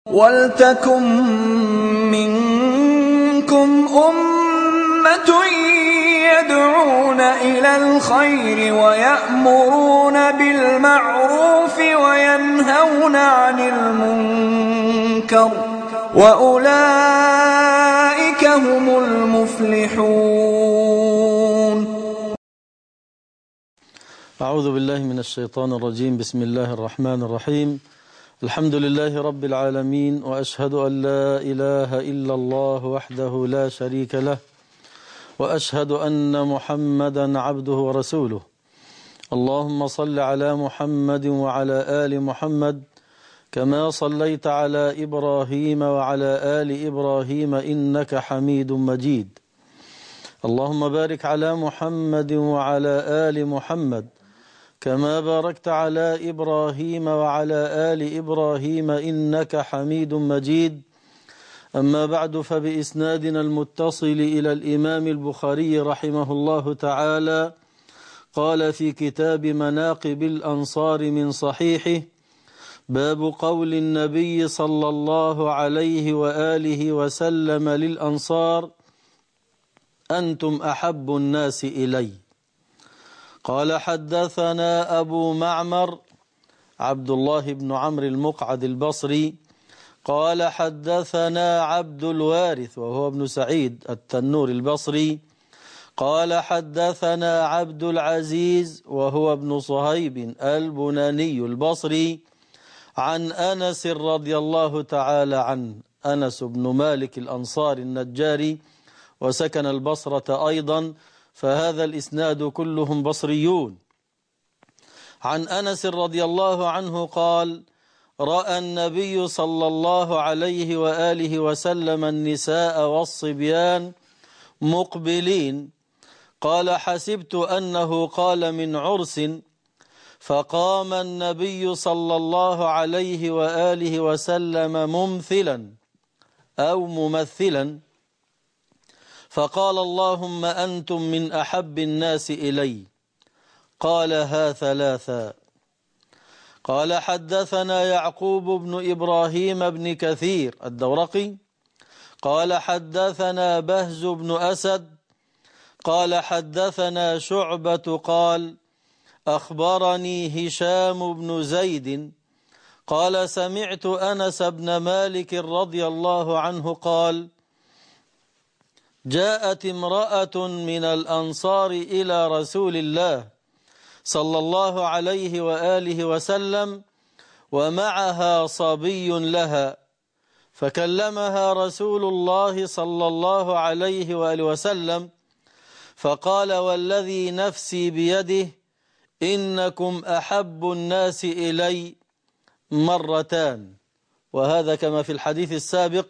وَلْتَكُن مِّنكُمْ أُمَّةٌ يَدْعُونَ إِلَى الْخَيْرِ وَيَأْمُرُونَ بِالْمَعْرُوفِ وَيَنْهَوْنَ عَنِ الْمُنكَرِ ۚ وَأُولَٰئِكَ هُمُ الْمُفْلِحُونَ. أعوذ بالله من الشيطان الرجيم. بسم الله الرحمن الرحيم. الحمد لله رب العالمين، وأشهد أن لا إله إلا الله وحده لا شريك له، وأشهد أن محمدا عبده ورسوله. اللهم صل على محمد وعلى آل محمد كما صليت على إبراهيم وعلى آل إبراهيم إنك حميد مجيد. اللهم بارك على محمد وعلى آل محمد كما باركت على إبراهيم وعلى آل إبراهيم إنك حميد مجيد. أما بعد، فبإسنادنا المتصل إلى الإمام البخاري رحمه الله تعالى قال في كتاب مناقب الأنصار من صحيحه: باب قول النبي صلى الله عليه وآله وسلم للأنصار: أنتم أحب الناس إلي. قال: حدثنا أبو معمر عبد الله بن عمرو المقعد البصري قال: حدثنا عبد الوارث وهو ابن سعيد التنور البصري قال: حدثنا عبد العزيز وهو ابن صهيب البناني البصري عن أنس رضي الله تعالى عنه، أنس بن مالك الأنصاري النجاري، وسكن البصرة أيضا، فهذا الإسناد كلهم بصريون. عن أنس رضي الله عنه قال: رأى النبي صلى الله عليه وآله وسلم النساء والصبيان مقبلين، قال: حسبت أنه قال من عرس، فقام النبي صلى الله عليه وآله وسلم ممثلا أو ممثلا، فقال: اللهم أنتم من أحب الناس إلي. قالها ثلاثا. قال: حدثنا يعقوب بن إبراهيم بن كثير الدورقي قال: حدثنا بهز بن أسد قال: حدثنا شعبة قال: أخبرني هشام بن زيد قال: سمعت أنس بن مالك رضي الله عنه قال: جاءت امرأة من الأنصار إلى رسول الله صلى الله عليه وآله وسلم ومعها صبي لها، فكلمها رسول الله صلى الله عليه وآله وسلم فقال: والذي نفسي بيده إنكم أحب الناس إلي مرتان. وهذا كما في الحديث السابق،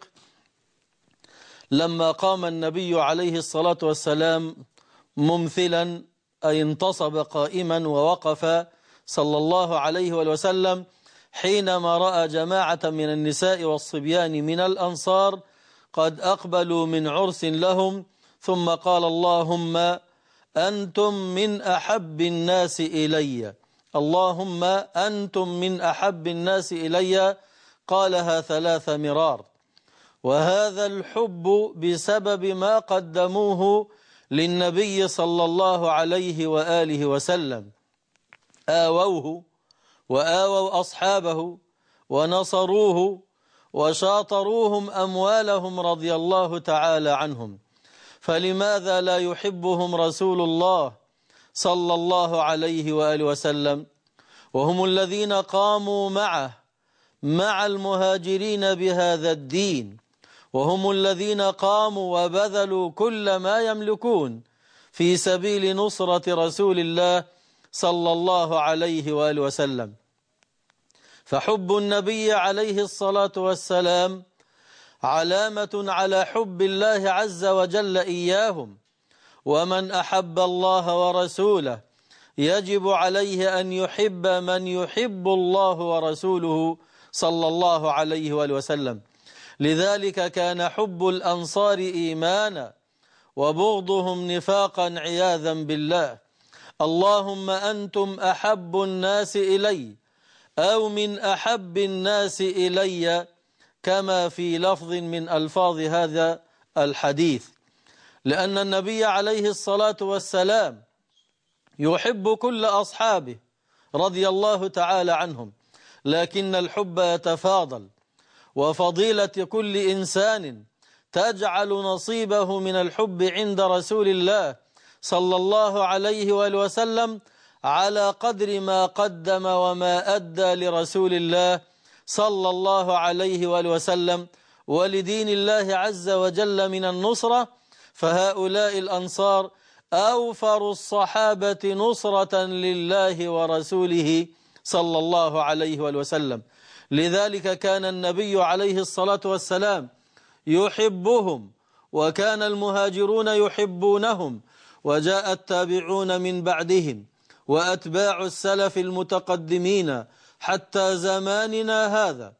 لما قام النبي عليه الصلاة والسلام ممثلا، أي انتصب قائما ووقف صلى الله عليه وسلم حينما رأى جماعة من النساء والصبيان من الأنصار قد أقبلوا من عرس لهم، ثم قال: اللهم أنتم من أحب الناس إلي، اللهم أنتم من أحب الناس إلي، قالها 3 مرار. وهذا الحب بسبب ما قدموه للنبي صلى الله عليه وآله وسلم، آووه وآووا أصحابه ونصروه وشاطروهم أموالهم رضي الله تعالى عنهم، فلماذا لا يحبهم رسول الله صلى الله عليه وآله وسلم؟ وهم الذين قاموا مع المهاجرين بهذا الدين، وهم الذين قاموا وبذلوا كل ما يملكون في سبيل نصرة رسول الله صلى الله عليه وآله وسلم. فحب النبي عليه الصلاة والسلام علامة على حب الله عز وجل إياهم، ومن أحب الله ورسوله يجب عليه أن يحب من يحب الله ورسوله صلى الله عليه وآله وسلم. لذلك كان حب الأنصار إيمانا وبغضهم نفاقا عياذا بالله. اللهم أنتم أحب الناس إلي أو من أحب الناس إلي كما في لفظ من ألفاظ هذا الحديث، لأن النبي عليه الصلاة والسلام يحب كل أصحابه رضي الله تعالى عنهم، لكن الحب يتفاضل، وفضيلة كل إنسان تجعل نصيبه من الحب عند رسول الله صلى الله عليه وآله وسلم على قدر ما قدم وما أدى لرسول الله صلى الله عليه وآله وسلم ولدين الله عز وجل من النصرة. فهؤلاء الأنصار أوفر الصحابة نصرة لله ورسوله صلى الله عليه وآله وسلم. لذلك كان النبي عليه الصلاة والسلام يحبهم، وكان المهاجرون يحبونهم، وجاء التابعون من بعدهم وأتباع السلف المتقدمين حتى زماننا هذا،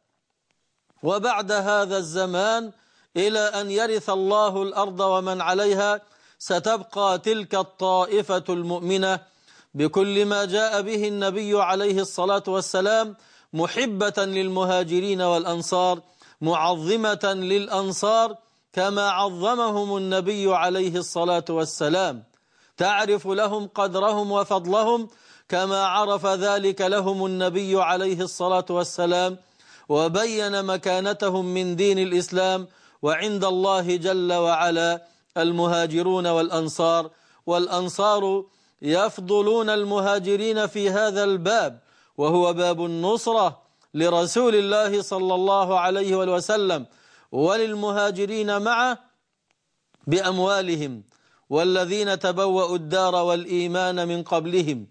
وبعد هذا الزمان إلى أن يرث الله الأرض ومن عليها ستبقى تلك الطائفة المؤمنة بكل ما جاء به النبي عليه الصلاة والسلام، محبة للمهاجرين والأنصار، معظمة للأنصار كما عظمهم النبي عليه الصلاة والسلام، تعرف لهم قدرهم وفضلهم كما عرف ذلك لهم النبي عليه الصلاة والسلام، وبين مكانتهم من دين الإسلام وعند الله جل وعلا المهاجرون والأنصار. والأنصار يفضلون المهاجرين في هذا الباب، وهو باب النصرة لرسول الله صلى الله عليه وسلم وللمهاجرين معه بأموالهم، والذين تبوأوا الدار والإيمان من قبلهم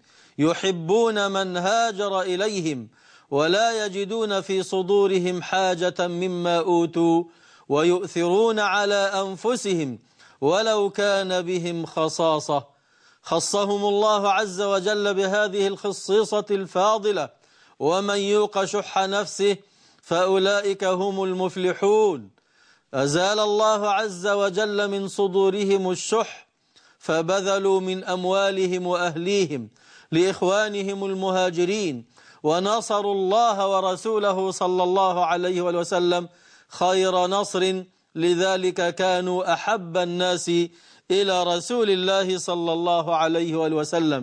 يحبون من هاجر إليهم ولا يجدون في صدورهم حاجة مما أوتوا ويؤثرون على أنفسهم ولو كان بهم خصاصة. خصهم الله عز وجل بهذه الخصيصة الفاضلة، ومن يوق شح نفسه فأولئك هم المفلحون. أزال الله عز وجل من صدورهم الشح، فبذلوا من أموالهم وأهليهم لإخوانهم المهاجرين، ونصروا الله ورسوله صلى الله عليه وسلم خير نصر. لذلك كانوا أحب الناس إلى رسول الله صلى الله عليه وسلم.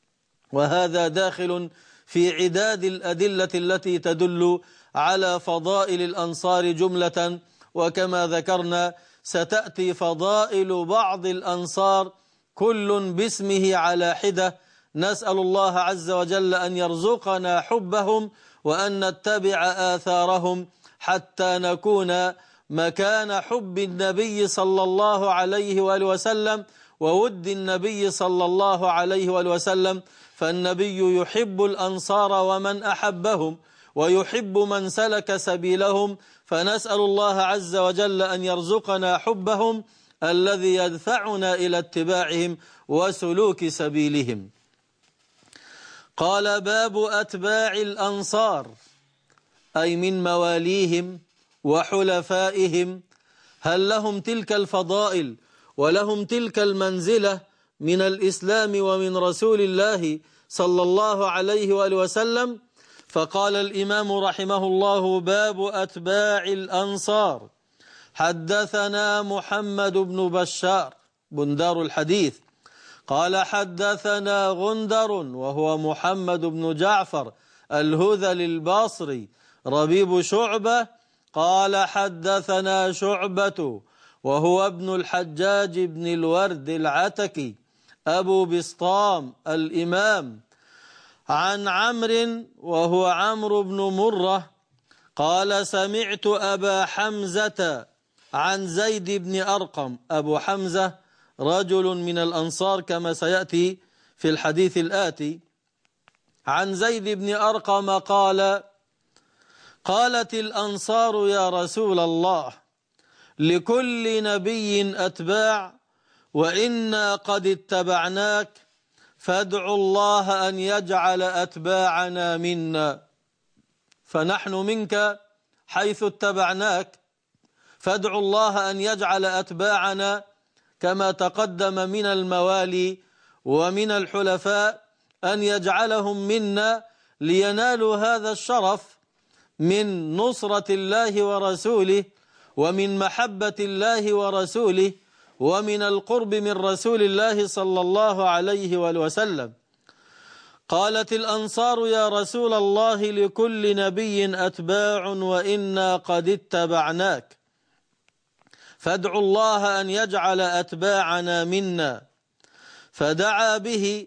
وهذا داخل في عداد الأدلة التي تدل على فضائل الأنصار جملة، وكما ذكرنا ستأتي فضائل بعض الأنصار كل باسمه على حدة. نسأل الله عز وجل أن يرزقنا حبهم وأن نتبع آثارهم حتى نكون مكان حب النبي صلى الله عليه وآله وسلم وود النبي صلى الله عليه وآله وسلم. فالنبي يحب الأنصار ومن أحبهم، ويحب من سلك سبيلهم، فنسأل الله عز وجل أن يرزقنا حبهم الذي يدفعنا إلى اتباعهم وسلوك سبيلهم. قال: باب أتباع الأنصار، أي من مواليهم وحلفائهم، هل لهم تلك الفضائل ولهم تلك المنزلة من الإسلام ومن رسول الله صلى الله عليه وآله وسلم؟ فقال الإمام رحمه الله: باب أتباع الأنصار. حدثنا محمد بن بشار بندار الحديث قال: حدثنا غندر وهو محمد بن جعفر الهذلي البصري ربيب شعبة قال: حدثنا شعبة وهو ابن الحجاج بن الورد العتكي أبو بسطام الإمام، عن عمرو وهو عمرو بن مرة قال: سمعت أبا حمزة عن زيد بن أرقم. أبو حمزة رجل من الأنصار كما سيأتي في الحديث الآتي. عن زيد بن أرقم قال: قالت الأنصار: يا رسول الله، لكل نبي أتباع، وإنا قد اتبعناك، فادعوا الله أن يجعل أتباعنا منا، فنحن منك حيث اتبعناك، فادعوا الله أن يجعل أتباعنا كما تقدم من الموالي ومن الحلفاء أن يجعلهم منا لينالوا هذا الشرف. من نصرة الله ورسوله ومن محبة الله ورسوله ومن القرب من رسول الله صلى الله عليه وسلم. قالت الأنصار: يا رسول الله لكل نبي أتباع وإنا قد اتبعناك، فادعوا الله أن يجعل أتباعنا منا. فدعا به،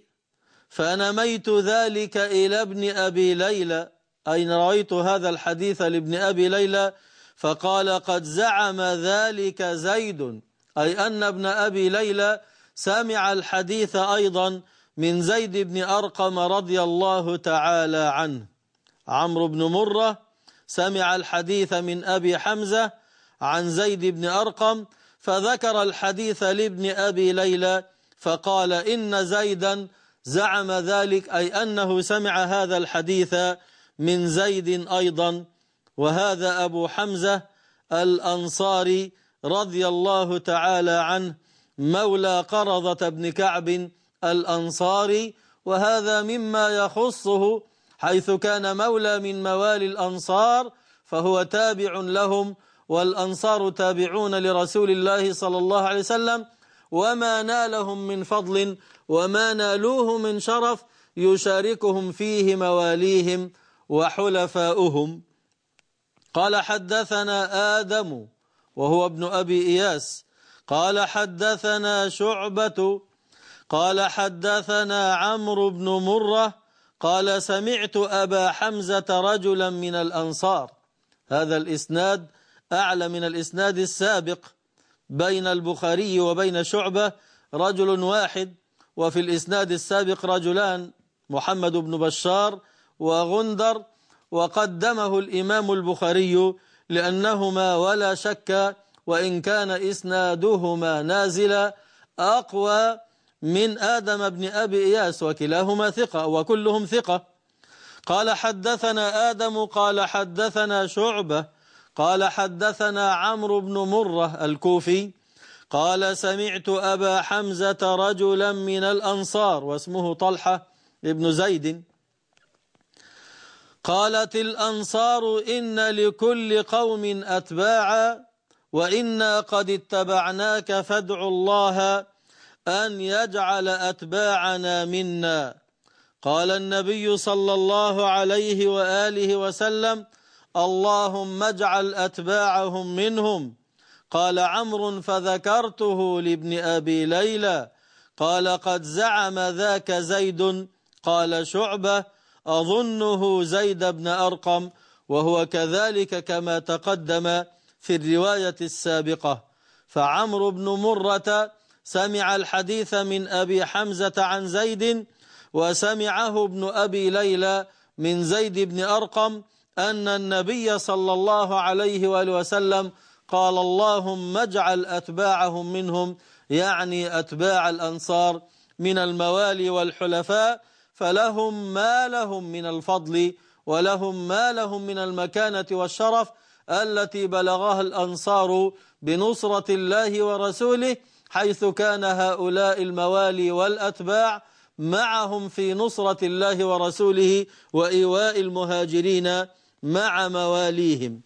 فنميت ذلك إلى ابن أبي ليلى، أين رويت هذا الحديث لابن أبي ليلى، فقال: قد زعم ذلك زيد، أي أن ابن أبي ليلى سمع الحديث أيضا من زيد بن أرقم رضي الله تعالى عنه. عمرو بن مرة سمع الحديث من أبي حمزة عن زيد بن أرقم، فذكر الحديث لابن أبي ليلى فقال: إن زيدا زعم ذلك، أي أنه سمع هذا الحديث من زيد أيضا. وهذا أبو حمزة الأنصاري رضي الله تعالى عنه، مولى قرظة بن كعب الأنصاري، وهذا مما يخصه، حيث كان مولى من موالي الأنصار فهو تابع لهم، والأنصار تابعون لرسول الله صلى الله عليه وسلم، وما نالهم من فضل وما نالوه من شرف يشاركهم فيه مواليهم وحلفاؤهم. قال: حدثنا آدم وهو ابن أبي إياس قال: حدثنا شعبة قال: حدثنا عمرو بن مرة قال: سمعت أبا حمزة رجلا من الأنصار. هذا الإسناد أعلى من الإسناد السابق، بين البخاري وبين شعبة رجل واحد، وفي الإسناد السابق رجلان، محمد بن بشار وغندر، وقدمه الإمام البخاري لأنهما ولا شك وإن كان إسنادهما نازلا أقوى من آدم بن أبي إياس، وكلاهما ثقة وكلهم ثقة. قال: حدثنا آدم قال: حدثنا شعبة قال: حدثنا عمرو بن مرة الكوفي قال: سمعت أبا حمزة رجلا من الأنصار واسمه طلحة بن زيد. قالت الأنصار: إن لكل قوم أتباعا وإنا قد اتبعناك، فادعوا الله أن يجعل أتباعنا منا. قال النبي صلى الله عليه وآله وسلم: اللهم اجعل أتباعهم منهم. قال عمرو: فذكرته لابن أبي ليلى قال: قد زعم ذاك زيد. قال شعبة: أظنه زيد بن أرقم، وهو كذلك كما تقدم في الرواية السابقة. فعمرو بن مرة سمع الحديث من أبي حمزة عن زيد، وسمعه ابن أبي ليلى من زيد بن أرقم أن النبي صلى الله عليه وآله وسلم قال: اللهم اجعل أتباعهم منهم، يعني أتباع الأنصار من الموالي والحلفاء، فلهم ما لهم من الفضل ولهم ما لهم من المكانة والشرف التي بلغها الأنصار بنصرة الله ورسوله، حيث كان هؤلاء الموالي والأتباع معهم في نصرة الله ورسوله وإيواء المهاجرين مع مواليهم.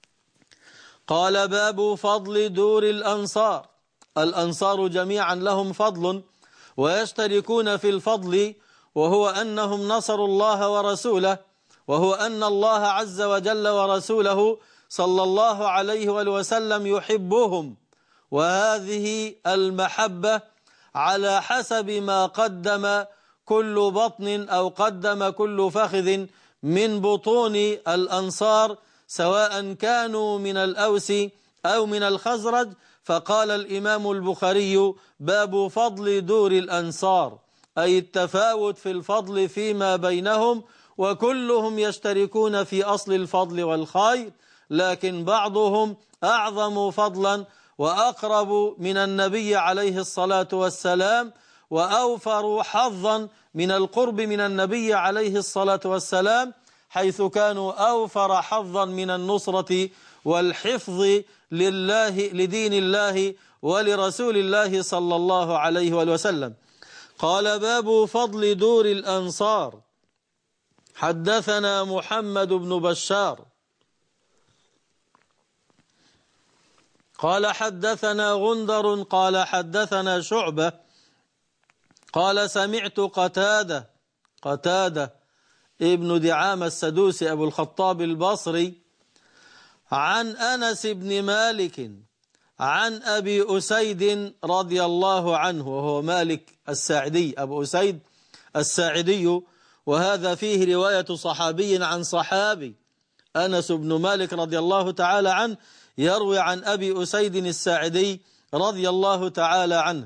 قال: باب فضل دور الأنصار. الأنصار جميعا لهم فضل ويشتركون في الفضل، وهو أنهم نصروا الله ورسوله، وهو أن الله عز وجل ورسوله صلى الله عليه وسلم يحبهم، وهذه المحبة على حسب ما قدم كل بطن أو قدم كل فخذ من بطون الأنصار، سواء كانوا من الأوس أو من الخزرج. فقال الإمام البخاري: باب فضل دور الأنصار، أي التفاوت في الفضل فيما بينهم، وكلهم يشتركون في أصل الفضل والخير، لكن بعضهم أعظم فضلا وأقرب من النبي عليه الصلاة والسلام، وأوفر حظا من القرب من النبي عليه الصلاة والسلام، حيث كانوا أوفر حظا من النصرة والحفظ لدين الله ولرسول الله صلى الله عليه وسلم. قال: باب فضل دور الأنصار. حدثنا محمد بن بشار قال حدثنا غندر قال حدثنا شعبة قال سمعت قتادة ابن دعامة السدوسي أبو الخطاب البصري عن أنس بن مالك عن أبي أسيد رضي الله عنه، وهو مالك الساعدي أبو أسيد الساعدي، وهذا فيه رواية صحابي عن صحابي. أنس بن مالك رضي الله تعالى عنه يروي عن أبي أسيد الساعدي رضي الله تعالى عنه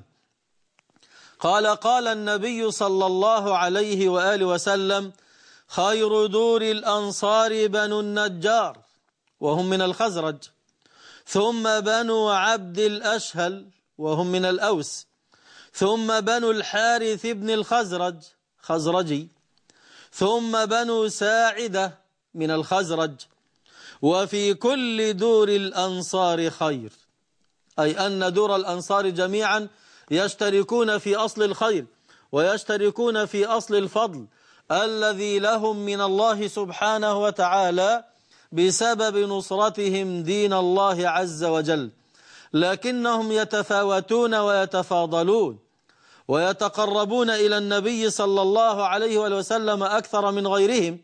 قال قال النبي صلى الله عليه وآله وسلم: خير دور الأنصار بنو النجار وهم من الخزرج، ثم بنو عبد الأشهل وهم من الأوس، ثم بنو الحارث بن الخزرج خزرجي، ثم بنو ساعدة من الخزرج، وفي كل دور الأنصار خير، أي أن دور الأنصار جميعا يشتركون في أصل الخير ويشتركون في أصل الفضل الذي لهم من الله سبحانه وتعالى بسبب نصرتهم دين الله عز وجل، لكنهم يتفاوتون ويتفاضلون ويتقربون إلى النبي صلى الله عليه وسلم أكثر من غيرهم.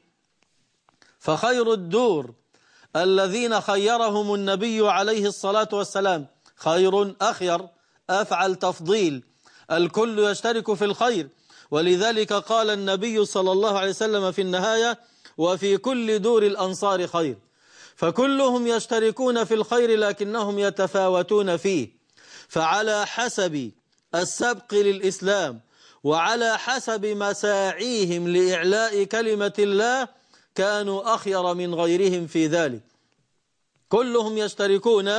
فخير الدور الذين خيرهم النبي عليه الصلاة والسلام خير أخير أفعل تفضيل، الكل يشترك في الخير، ولذلك قال النبي صلى الله عليه وسلم في النهاية: وفي كل دور الأنصار خير. فكلهم يشتركون في الخير لكنهم يتفاوتون فيه، فعلى حسب السبق للإسلام وعلى حسب مساعيهم لإعلاء كلمة الله كانوا أخير من غيرهم في ذلك. كلهم يشتركون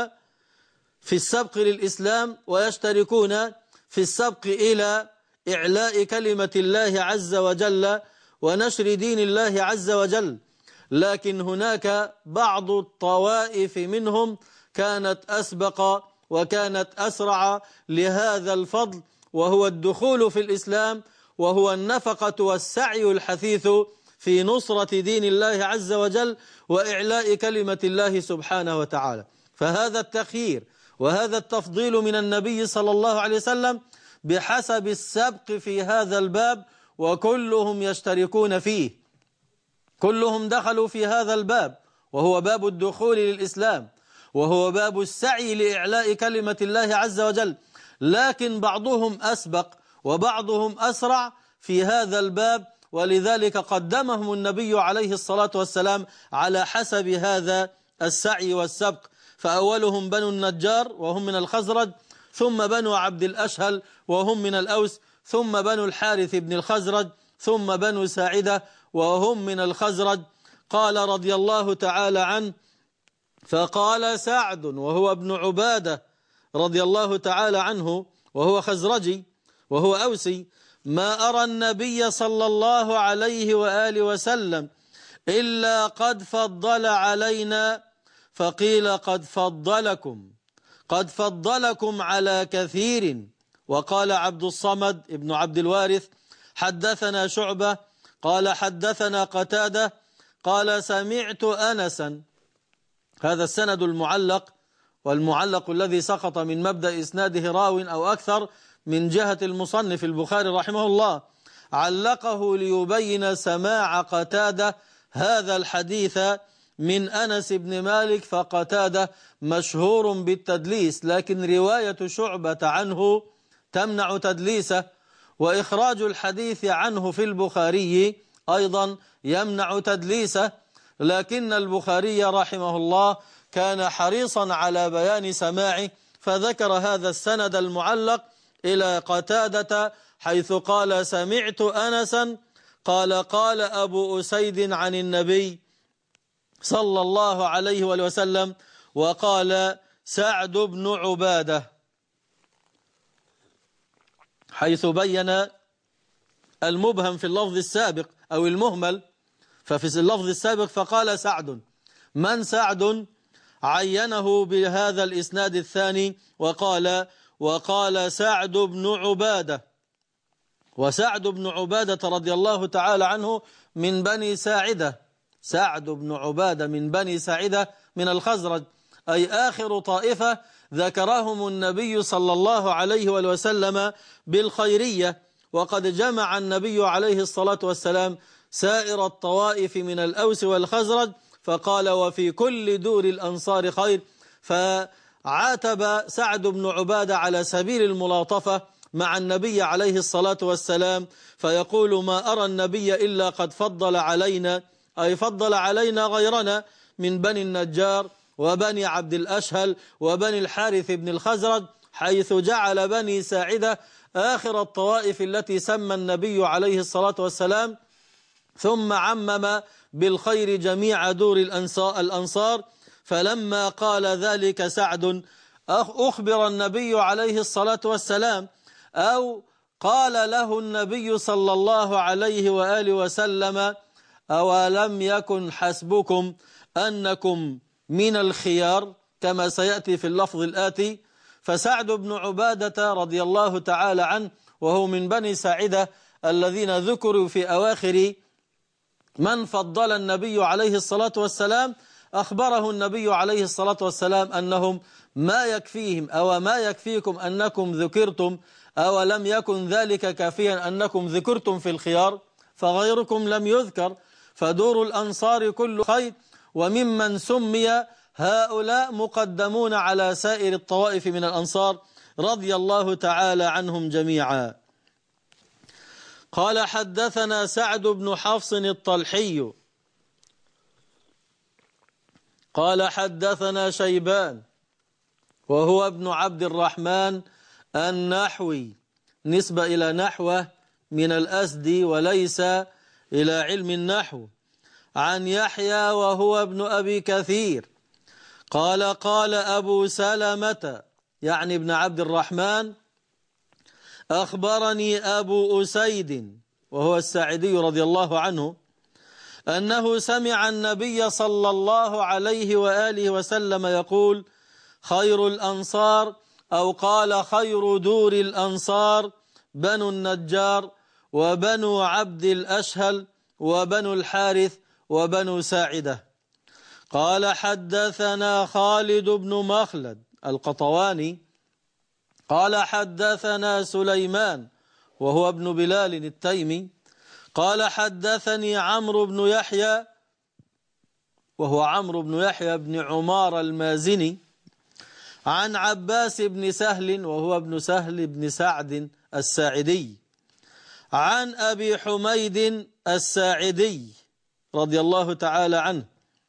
في السبق للإسلام ويشتركون في السبق إلى إعلاء كلمة الله عز وجل ونشر دين الله عز وجل، لكن هناك بعض الطوائف منهم كانت أسبق وكانت أسرع لهذا الفضل، وهو الدخول في الإسلام، وهو النفقة والسعي الحثيث في نصرة دين الله عز وجل وإعلاء كلمة الله سبحانه وتعالى. فهذا التخيير وهذا التفضيل من النبي صلى الله عليه وسلم بحسب السبق في هذا الباب، وكلهم يشتركون فيه، كلهم دخلوا في هذا الباب، وهو باب الدخول للإسلام، وهو باب السعي لإعلاء كلمة الله عز وجل، لكن بعضهم أسبق وبعضهم أسرع في هذا الباب، ولذلك قدمهم النبي عليه الصلاة والسلام على حسب هذا السعي والسبق. فأولهم بنو النجار وهم من الخزرج، ثم بنو عبد الأشهل وهم من الأوس، ثم بنو الحارث بن الخزرج، ثم بنو ساعدة وهم من الخزرج. قال رضي الله تعالى عنه: فقال سعد وهو ابن عبادة رضي الله تعالى عنه وهو خزرجي وهو أوسي: ما أرى النبي صلى الله عليه وآله وسلم إلا قد فضل علينا، فقيل قد فضلكم على كثير. وقال عبد الصمد ابن عبد الوارث: حدثنا شعبة قال حدثنا قتادة قال سمعت أنسا. هذا السند المعلق، والمعلق الذي سقط من مبدأ إسناده راو أو أكثر من جهة المصنف البخاري رحمه الله، علقه ليبين سماع قتادة هذا الحديث من أنس بن مالك، فقتادة مشهور بالتدليس، لكن رواية شعبة عنه تمنع تدليسه، وإخراج الحديث عنه في البخاري أيضا يمنع تدليسه، لكن البخاري رحمه الله كان حريصا على بيان سماعه، فذكر هذا السند المعلق إلى قتادة حيث قال: سمعت أنسا قال قال أبو أسيد عن النبي صلى الله عليه وسلم، وقال سعد بن عبادة، حيث بين المبهم في اللفظ السابق أو المهمل. ففي اللفظ السابق فقال سعد، من سعد؟ عينه بهذا الإسناد الثاني وقال سعد بن عبادة، وسعد بن عبادة رضي الله تعالى عنه من بني ساعدة، سعد بن عبادة من بني ساعدة من الخزرج، أي آخر طائفة ذكرهم النبي صلى الله عليه وسلم بالخيرية. وقد جمع النبي عليه الصلاة والسلام سائر الطوائف من الأوس والخزرج فقال وفي كل دور الأنصار خير. فعاتب سعد بن عبادة على سبيل الملاطفة مع النبي عليه الصلاة والسلام فيقول ما أرى النبي إلا قد فضل علينا، أي فضل علينا غيرنا من بني النجار وبني عبد الأشهل وبني الحارث بن الخزرج، حيث جعل بني ساعدة آخر الطوائف التي سمى النبي عليه الصلاة والسلام، ثم عمم بالخير جميع دور الأنصار. فلما قال ذلك سعد أخبر النبي عليه الصلاة والسلام أو قال له النبي صلى الله عليه وآله وسلم أولم يكن حسبكم أنكم من الخيار كما سيأتي في اللفظ الآتي. فسعد بن عبادة رضي الله تعالى عنه وهو من بني ساعدة الذين ذكروا في أواخر من فضل النبي عليه الصلاة والسلام، أخبره النبي عليه الصلاة والسلام أنهم ما يكفيهم أو ما يكفيكم أنكم ذكرتم، أو لم يكن ذلك كافيا أنكم ذكرتم في الخيار فغيركم لم يذكر، فدور الأنصار كل خير، وممن سمي هؤلاء مقدمون على سائر الطوائف من الأنصار رضي الله تعالى عنهم جميعا. قال حدثنا سعد بن حفص الطلحي قال حدثنا شيبان وهو ابن عبد الرحمن النحوي، نسبة إلى نحوه من الأسدي وليس إلى علم النحو، عن يحيى وهو ابن أبي كثير قال قال أبو سلمة يعني ابن عبد الرحمن أخبرني أبو أسيد وهو الساعدي رضي الله عنه أنه سمع النبي صلى الله عليه وآله وسلم يقول خير الأنصار أو قال خير دور الأنصار بنو النجار وبنو عبد الأشهل وبنو الحارث وبنو ساعدة. قال حدثنا خالد بن مخلد القطواني قال حدثنا سليمان وهو ابن بلال التيمي قال حدثني عمرو بن يحيى وهو عمرو بن يحيى بن عمار المازني عن عباس بن سهل وهو ابن سهل بن سعد الساعدي عن أبي حميد الساعدي رضي الله تعالى عنه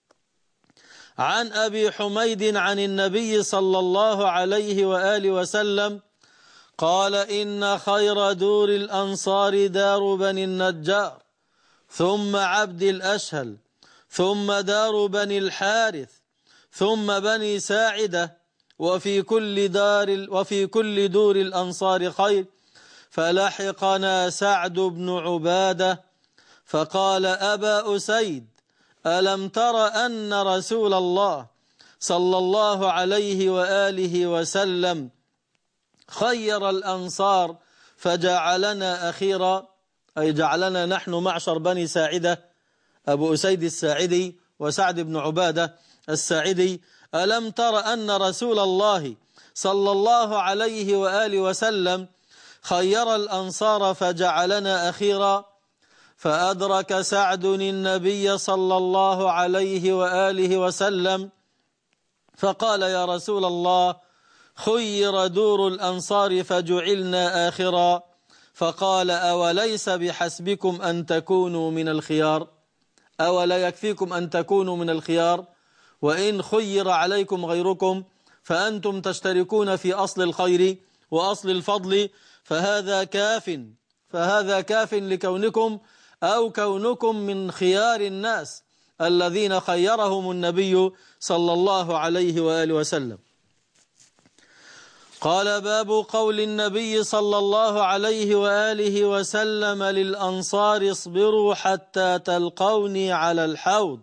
عن أبي حميد عن النبي صلى الله عليه وآله وسلم قال إن خير دور الأنصار دار بني النجار ثم عبد الأشهل ثم دار بني الحارث ثم بني ساعدة وفي كل دور الأنصار خير. فلحقنا سعد بن عبادة فقال أبا أسيد ألم تر أن رسول الله صلى الله عليه وآله وسلم خير الأنصار فجعلنا أخيرا، أي جعلنا نحن معشر بني ساعدة أبو أسيد الساعدي وسعد بن عبادة الساعدي ألم تر أن رسول الله صلى الله عليه وآله وسلم خير الأنصار فجعلنا أخيرا. فأدرك سعد النبي صلى الله عليه وآله وسلم فقال يا رسول الله خير دور الأنصار فجعلنا آخرا. فقال أوليس بحسبكم أن تكونوا من الخيار، أولا يكفيكم أن تكونوا من الخيار، وإن خير عليكم غيركم فأنتم تشتركون في أصل الخير وأصل الفضل، فهذا كاف لكونكم أو كونكم من خيار الناس الذين خيرهم النبي صلى الله عليه وآله وسلم. قال باب قول النبي صلى الله عليه وآله وسلم للأنصار اصبروا حتى تلقوني على الحوض.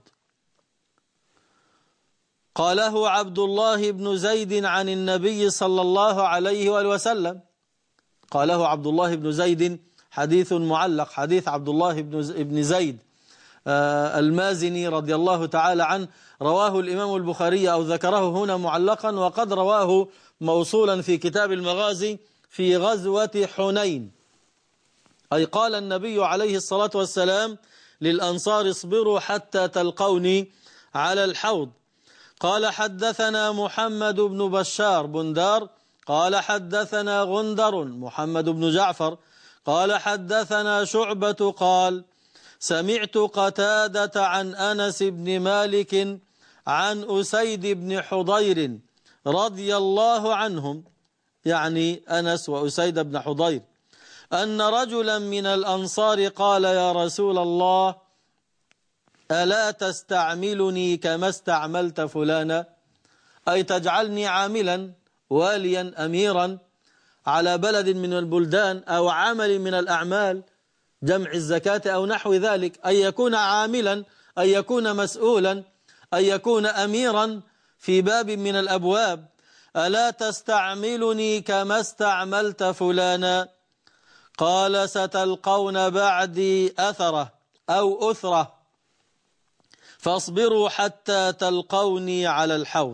قاله عبد الله بن زيد عن النبي صلى الله عليه وآله وسلم. قاله عبد الله بن زيد حديث معلق، حديث عبد الله بن زيد المازني رضي الله تعالى عنه، رواه الإمام البخاري أو ذكره هنا معلقا، وقد رواه موصولا في كتاب المغازي في غزوة حنين. أي قال النبي عليه الصلاة والسلام للأنصار: اصبروا حتى تلقوني على الحوض. قال: حدثنا محمد بن بشار بندار قال: حدثنا غندر محمد بن جعفر قال: حدثنا شعبة قال: سمعت قتادة عن أنس بن مالك عن أسيد بن حضير رضي الله عنهم، يعني أنس وأسيد بن حضير، أن رجلا من الأنصار قال: يا رسول الله، ألا تستعملني كما استعملت فلانا؟ أي تجعلني عاملا واليا أميرا على بلد من البلدان أو عمل من الأعمال، جمع الزكاة أو نحو ذلك، أن يكون عاملا، أن يكون مسؤولا، أن يكون أميرا في باب من الأبواب. ألا تستعملني كما استعملت فلانا؟ قال: ستلقون بعدي أثرة أو أثرة، فاصبروا حتى تلقوني على الحوض.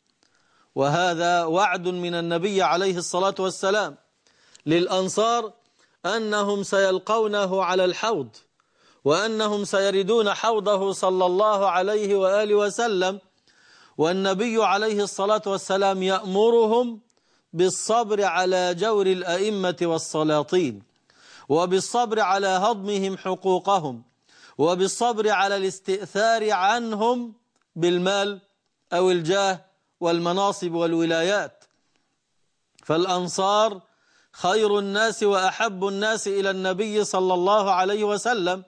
وهذا وعد من النبي عليه الصلاة والسلام للأنصار أنهم سيلقونه على الحوض، وأنهم سيردون حوضه صلى الله عليه وآله وسلم، والنبي عليه الصلاة والسلام يأمرهم بالصبر على جور الأئمة والسلاطين، وبالصبر على هضمهم حقوقهم، وبالصبر على الاستئثار عنهم بالمال أو الجاه والمناصب والولايات. فالأنصار خير الناس وأحب الناس إلى النبي صلى الله عليه وسلم،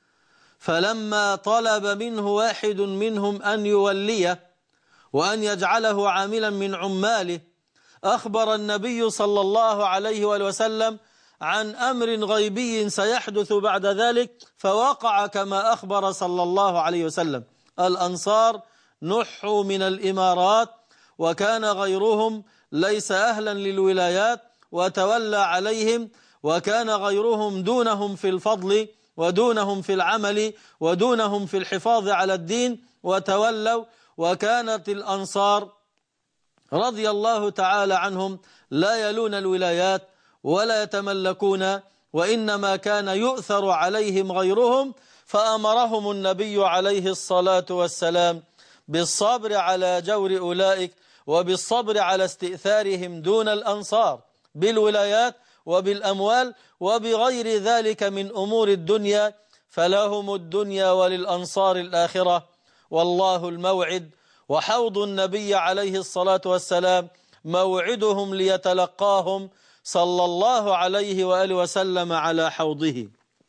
فلما طلب منه واحد منهم أن يوليه وأن يجعله عاملا من عماله، أخبر النبي صلى الله عليه وسلم عن أمر غيبي سيحدث بعد ذلك، فوقع كما أخبر صلى الله عليه وسلم. الأنصار نحوا من الإمارات، وكان غيرهم ليس أهلا للولايات وتولى عليهم، وكان غيرهم دونهم في الفضل ودونهم في العمل ودونهم في الحفاظ على الدين وتولوا. وكانت الأنصار رضي الله تعالى عنهم لا يلون الولايات ولا يتملكون، وإنما كان يؤثر عليهم غيرهم، فأمرهم النبي عليه الصلاة والسلام بالصبر على جور أولئك، وبالصبر على استئثارهم دون الأنصار بالولايات وبالأموال وبغير ذلك من أمور الدنيا، فلهم الدنيا وللأنصار الآخرة. والله الموعد، وحوض النبي عليه الصلاة والسلام موعدهم ليتلقاهم صلى الله عليه وآله وسلم على حوضه.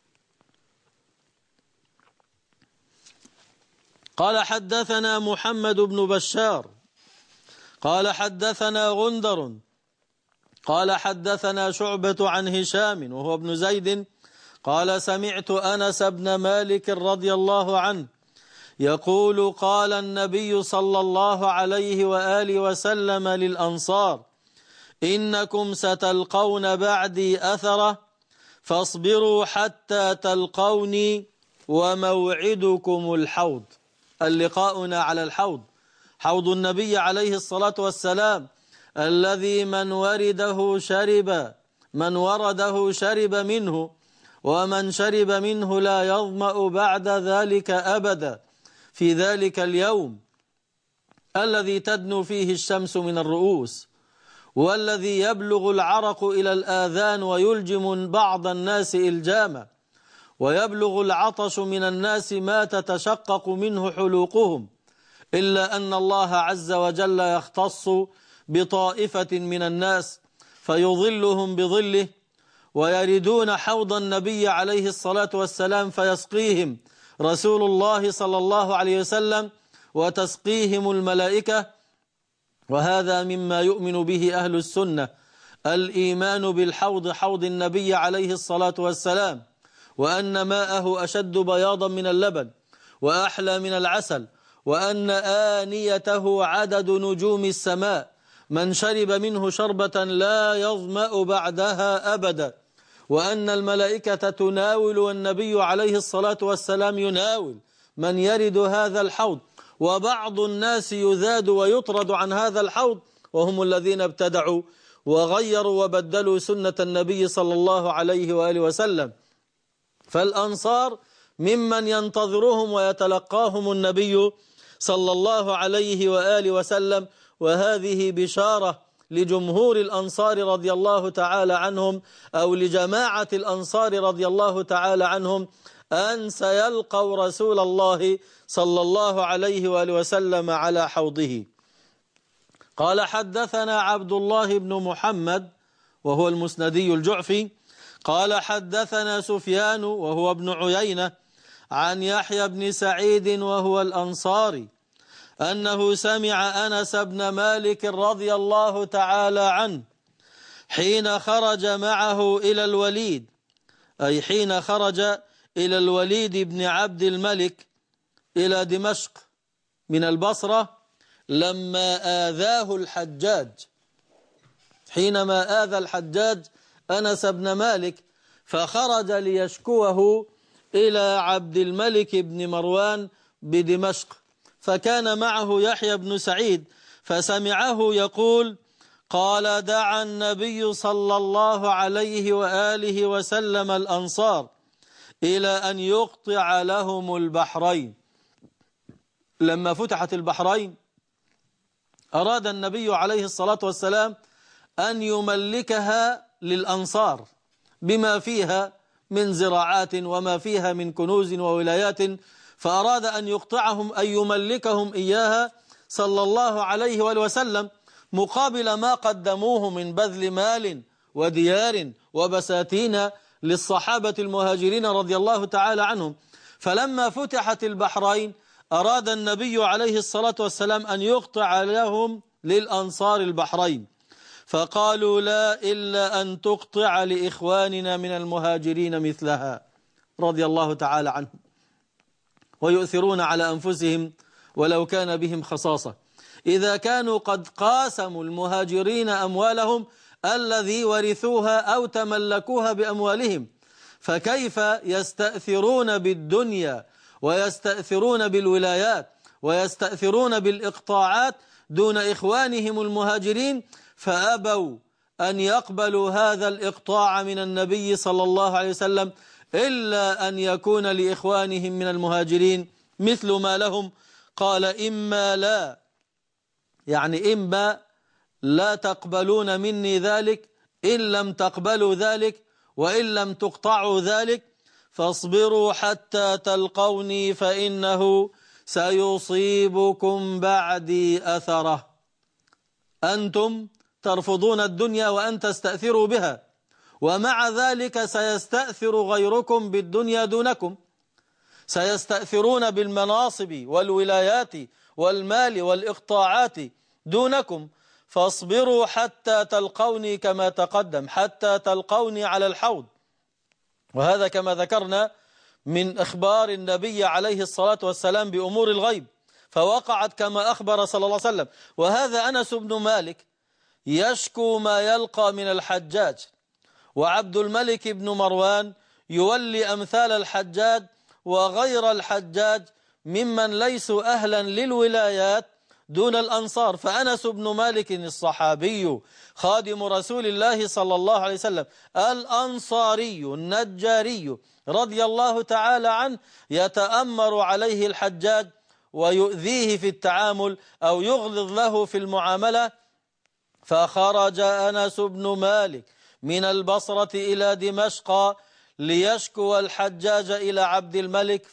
قال: حدثنا محمد بن بشار قال: حدثنا غندر قال: حدثنا شعبة عن هشام وهو ابن زيد قال: سمعت أنس بن مالك رضي الله عنه يقول: قال النبي صلى الله عليه وآله وسلم للأنصار: إنكم ستلقون بعدي أثرة، فاصبروا حتى تلقوني، وموعدكم الحوض. اللقاؤنا على الحوض، حوض النبي عليه الصلاة والسلام، الذي من ورده شرب منه، ومن شرب منه لا يظمأ بعد ذلك أبدا، في ذلك اليوم الذي تدنو فيه الشمس من الرؤوس، والذي يبلغ العرق إلى الآذان ويلجم بعض الناس إلجاما، ويبلغ العطش من الناس ما تتشقق منه حلوقهم، إلا أن الله عز وجل يختص بطائفة من الناس فيظلهم بظله، ويردون حوض النبي عليه الصلاة والسلام فيسقيهم رسول الله صلى الله عليه وسلم وتسقيهم الملائكة. وهذا مما يؤمن به أهل السنة، الإيمان بالحوض، حوض النبي عليه الصلاة والسلام، وأن ماءه أشد بياضا من اللبن وأحلى من العسل، وأن آنيته عدد نجوم السماء، من شرب منه شربة لا يظمأ بعدها أبدا، وأن الملائكة تناول والنبي عليه الصلاة والسلام يناول من يرد هذا الحوض، وبعض الناس يذاد ويطرد عن هذا الحوض، وهم الذين ابتدعوا وغيروا وبدلوا سنة النبي صلى الله عليه وآله وسلم. فالأنصار ممن ينتظرهم ويتلقاهم النبي صلى الله عليه وآله وسلم، وهذه بشارة لجمهور الأنصار رضي الله تعالى عنهم، أو لجماعة الأنصار رضي الله تعالى عنهم، أن سيلقوا رسول الله صلى الله عليه وآله وسلم على حوضه. قال حدثنا عبد الله بن محمد وهو المسندي الجعفي قال حدثنا سفيان وهو ابن عيينة عن يحيى بن سعيد وهو الأنصاري أنه سمع أنس بن مالك رضي الله تعالى عنه حين خرج معه إلى الوليد، أي حين خرج إلى الوليد بن عبد الملك إلى دمشق من البصرة لما آذاه الحجاج، حينما آذى الحجاج أنس بن مالك فخرج ليشكوه إلى عبد الملك بن مروان بدمشق، فكان معه يحيى بن سعيد فسمعه يقول: قال دعا النبي صلى الله عليه وآله وسلم الأنصار إلى أن يقطع لهم البحرين. لما فتحت البحرين أراد النبي عليه الصلاة والسلام أن يملكها للأنصار بما فيها من زراعات وما فيها من كنوز وولايات، فأراد أن يقطعهم أن يملكهم إياها صلى الله عليه وآله وسلم مقابل ما قدموه من بذل مال وديار وبساتين للصحابة المهاجرين رضي الله تعالى عنهم. فلما فتحت البحرين أراد النبي عليه الصلاة والسلام أن يقطع لهم للأنصار البحرين، فقالوا: لا إلا أن تقطع لإخواننا من المهاجرين مثلها رضي الله تعالى عنهم، ويؤثرون على أنفسهم ولو كان بهم خصاصة. إذا كانوا قد قاسموا المهاجرين أموالهم الذي ورثوها أو تملكوها بأموالهم، فكيف يستأثرون بالدنيا ويستأثرون بالولايات ويستأثرون بالإقطاعات دون إخوانهم المهاجرين؟ فأبوا أن يقبلوا هذا الإقطاع من النبي صلى الله عليه وسلم إلا أن يكون لإخوانهم من المهاجرين مثل ما لهم. قال: إما لا، يعني إما لا تقبلون مني ذلك، إن لم تقبلوا ذلك وإن لم تقطعوا ذلك فاصبروا حتى تلقوني فإنه سيصيبكم بعدي أثره. أنتم ترفضون الدنيا وأن تستأثروا بها، ومع ذلك سيستأثر غيركم بالدنيا دونكم، سيستأثرون بالمناصب والولايات والمال والإقطاعات دونكم، فاصبروا حتى تلقوني كما تقدم، حتى تلقوني على الحوض. وهذا كما ذكرنا من إخبار النبي عليه الصلاة والسلام بأمور الغيب، فوقعت كما أخبر صلى الله عليه وسلم. وهذا أنس بن مالك يشكو ما يلقى من الحجاج، وعبد الملك بن مروان يولي أمثال الحجاج وغير الحجاج ممن ليسوا أهلا للولايات دون الأنصار. فأنس بن مالك الصحابي خادم رسول الله صلى الله عليه وسلم الأنصاري النجاري رضي الله تعالى عنه يتأمر عليه الحجاج ويؤذيه في التعامل أو يغلظ له في المعاملة. فخرج أنس بن مالك من البصرة إلى دمشق ليشكو الحجاج إلى عبد الملك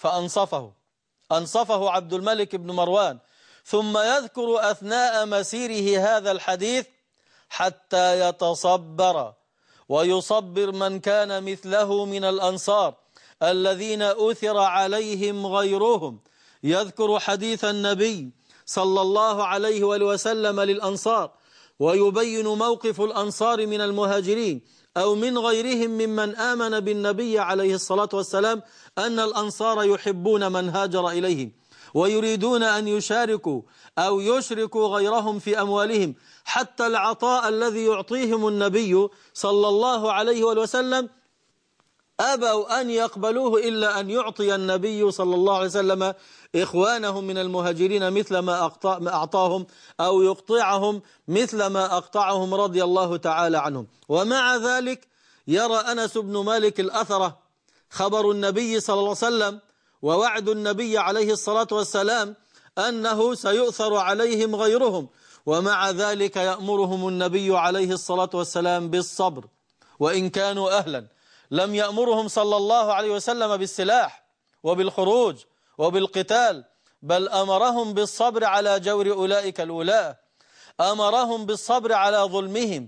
فأنصفه عبد الملك بن مروان، ثم يذكر أثناء مسيره هذا الحديث حتى يتصبر ويصبر من كان مثله من الأنصار الذين أثر عليهم غيرهم. يذكر حديث النبي صلى الله عليه وسلم للأنصار، ويبين موقف الأنصار من المهاجرين أو من غيرهم ممن آمن بالنبي عليه الصلاة والسلام، أن الأنصار يحبون من هاجر إليهم ويريدون أن يشاركوا أو يشركوا غيرهم في أموالهم، حتى العطاء الذي يعطيهم النبي صلى الله عليه وسلم أبوا أن يقبلوه إلا أن يعطي النبي صلى الله عليه وسلم إخوانهم من المهاجرين مثل ما أعطاهم، أو يقطعهم مثل ما أقطعهم رضي الله تعالى عنهم. ومع ذلك يرى أنس بن مالك الأثرة خبر النبي صلى الله عليه وسلم ووعد النبي عليه الصلاة والسلام أنه سيؤثر عليهم غيرهم، ومع ذلك يأمرهم النبي عليه الصلاة والسلام بالصبر وإن كانوا أهلا. لم يأمرهم صلى الله عليه وسلم بالسلاح وبالخروج وبالقتال، بل أمرهم بالصبر على جور أولئك الولاة، أمرهم بالصبر على ظلمهم،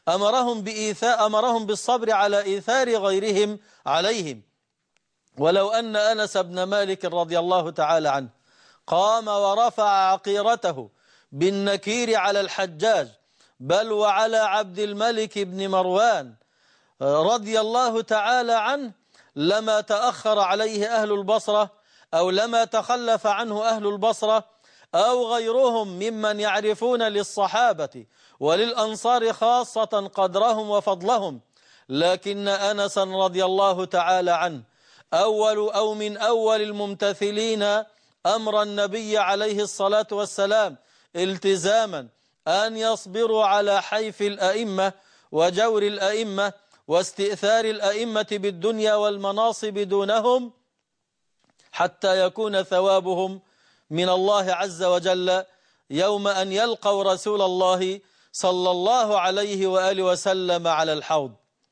أمرهم بالصبر على إيثار غيرهم عليهم. ولو أن أنس بن مالك رضي الله تعالى عنه قام ورفع عقيرته بالنكير على الحجاج بل وعلى عبد الملك بن مروان رضي الله تعالى عنه، لما تأخر عليه أهل البصرة، أو لما تخلف عنه أهل البصرة أو غيرهم ممن يعرفون للصحابة وللأنصار خاصة قدرهم وفضلهم. لكن أنسا رضي الله تعالى عنه من أول الممتثلين أمر النبي عليه الصلاة والسلام التزاما أن يصبروا على حيف الأئمة وجور الأئمة واستئثار الأئمة بالدنيا والمناصب دونهم، حتى يكون ثوابهم من الله عز وجل يوم أن يلقوا رسول الله صلى الله عليه وآله وسلم على الحوض.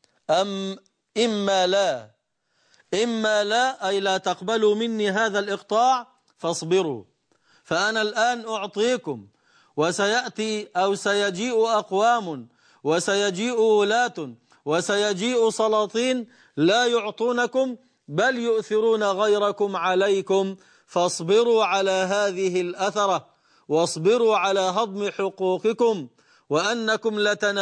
إما لا أي لا تقبلوا مني هذا الإقطاع فاصبروا، فأنا الآن أعطيكم، وسيأتي أو سيجيء أقوام وسيجيء ولاة وسيجيء سلاطين لا يعطونكم بل يؤثرون غيركم عليكم، فاصبروا على هذه الأثرة واصبروا على هضم حقوقكم، وأنكم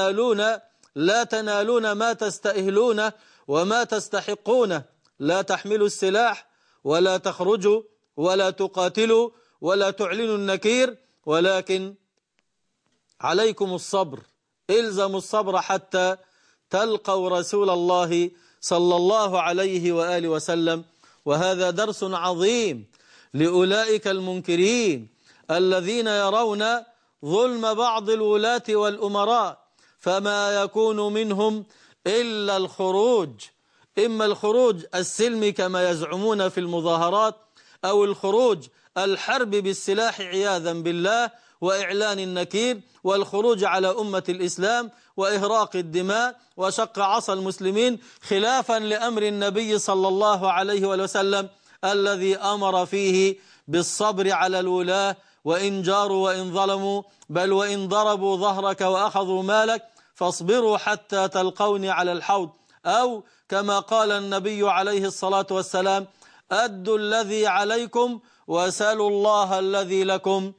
لا تنالون ما تستأهلون وما تستحقون. لا تحملوا السلاح ولا تخرجوا ولا تقاتلوا ولا تعلنوا النكير، ولكن عليكم الصبر، إلزموا الصبر حتى تلقوا رسول الله صلى الله عليه وآله وسلم. وهذا درس عظيم لأولئك المنكرين الذين يرون ظلم بعض الولاة والأمراء، فما يكون منهم إلا الخروج، إما الخروج السلمي كما يزعمون في المظاهرات، أو الخروج الحرب بالسلاح عياذا بالله وإعلان النكير والخروج على أمة الإسلام وإهراق الدماء وشق عصا المسلمين، خلافا لأمر النبي صلى الله عليه وسلم الذي أمر فيه بالصبر على الولاة وإن جاروا وإن ظلموا، بل وإن ضربوا ظهرك وأخذوا مالك فاصبروا حتى تلقوني على الحوض. أو كما قال النبي عليه الصلاة والسلام: أدوا الذي عليكم وسلوا الله الذي لكم.